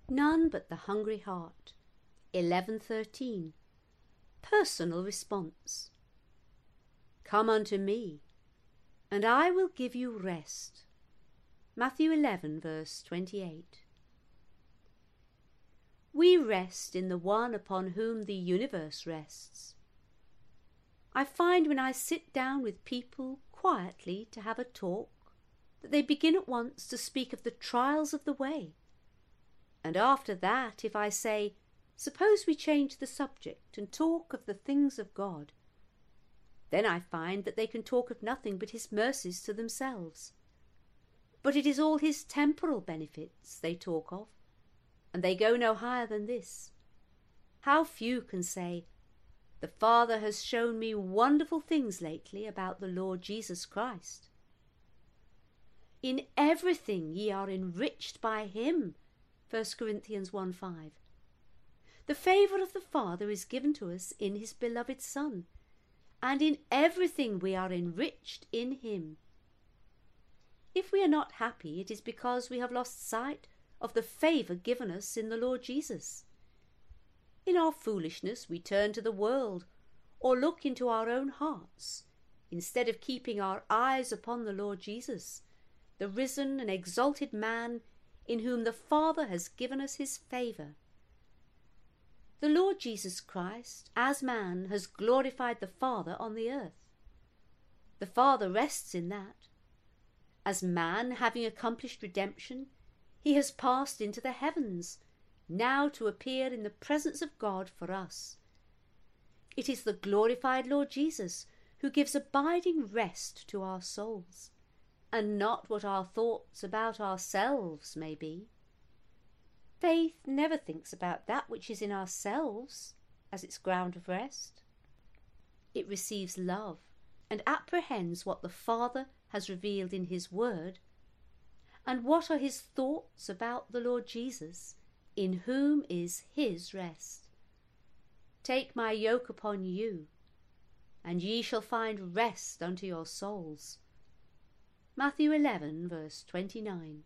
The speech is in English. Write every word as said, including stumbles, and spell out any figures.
None but the hungry heart. eleven thirteen. Personal response. Come unto me, and I will give you rest. Matthew eleven, verse twenty-eight. We rest in the one upon whom the universe rests. I find when I sit down with people quietly to have a talk, that they begin at once to speak of the trials of the way. And after that, if I say, suppose we change the subject and talk of the things of God, then I find that they can talk of nothing but his mercies to themselves. But it is all his temporal benefits they talk of, and they go no higher than this. How few can say, the Father has shown me wonderful things lately about the Lord Jesus Christ. In everything ye are enriched by him, First Corinthians one five. The favour of the Father is given to us in his beloved Son, and in everything we are enriched in him. If we are not happy, it is because we have lost sight of the favour given us in the Lord Jesus. In our foolishness we turn to the world, or look into our own hearts, instead of keeping our eyes upon the Lord Jesus, the risen and exalted man in whom the Father has given us his favour. The Lord Jesus Christ, as man, has glorified the Father on the earth. The Father rests in that. As man, having accomplished redemption, he has passed into the heavens, now to appear in the presence of God for us. It is the glorified Lord Jesus who gives abiding rest to our souls, and not what our thoughts about ourselves may be. Faith never thinks about that which is in ourselves as its ground of rest. It receives love and apprehends what the Father has revealed in his word, and what are his thoughts about the Lord Jesus, in whom is his rest. Take my yoke upon you, and ye shall find rest unto your souls. Matthew eleven, verse twenty-nine.